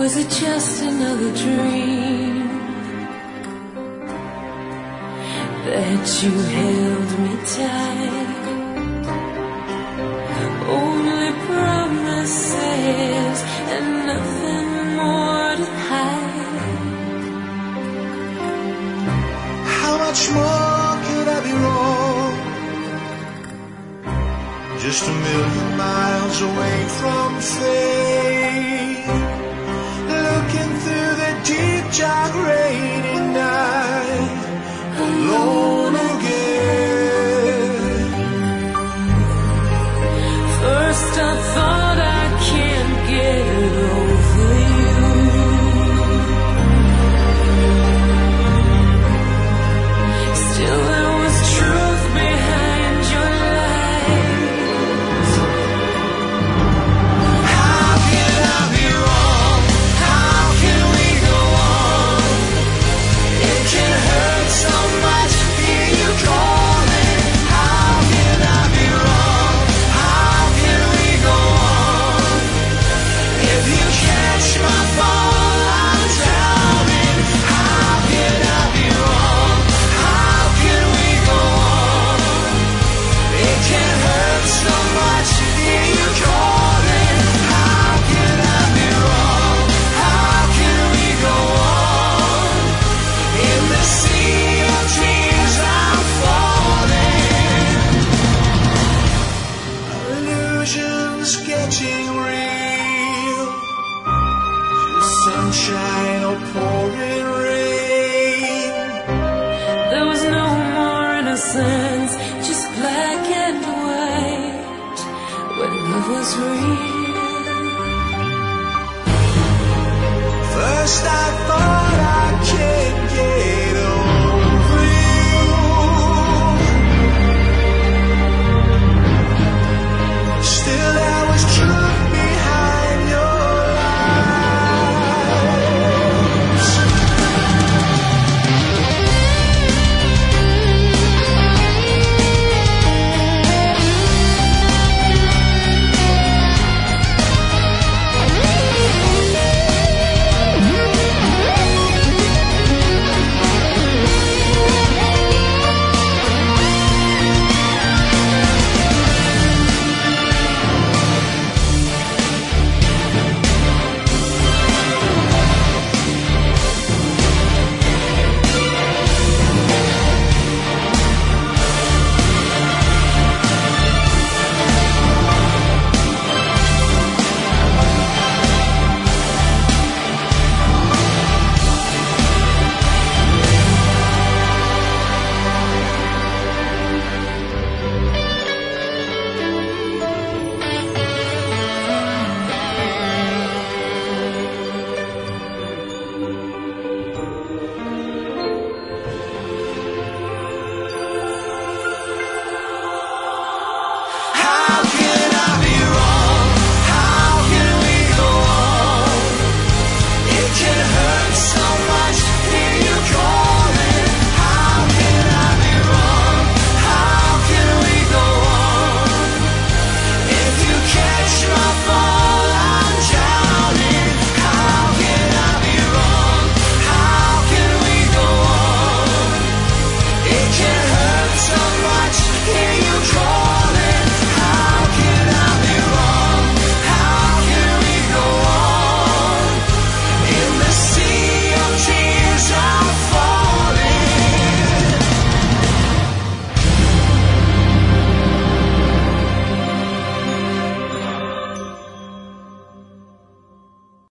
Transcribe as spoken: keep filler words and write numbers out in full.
Was it just another dream that you held me tight? Only promises and nothing more to hide. How much more could I be wrong? Just a million miles away from fate, looking through the deep dark rainy night, alone again. First I thought I can't get over you. Still there was truth behind your lies. How can I be wrong? How can we go on? It can hurt so much to hear you calling. How can I be wrong? How can we go on? If you catch my fall, I'm drowning. How can I be wrong? How can we go on? It can hurt so much to hear you calling. How can I be wrong? How can we go on? In the sea of tears I'm falling. Illusions getting real, sunshine or pouring rain. There was no more innocence, just black and white, when love was real. First I thought I cared.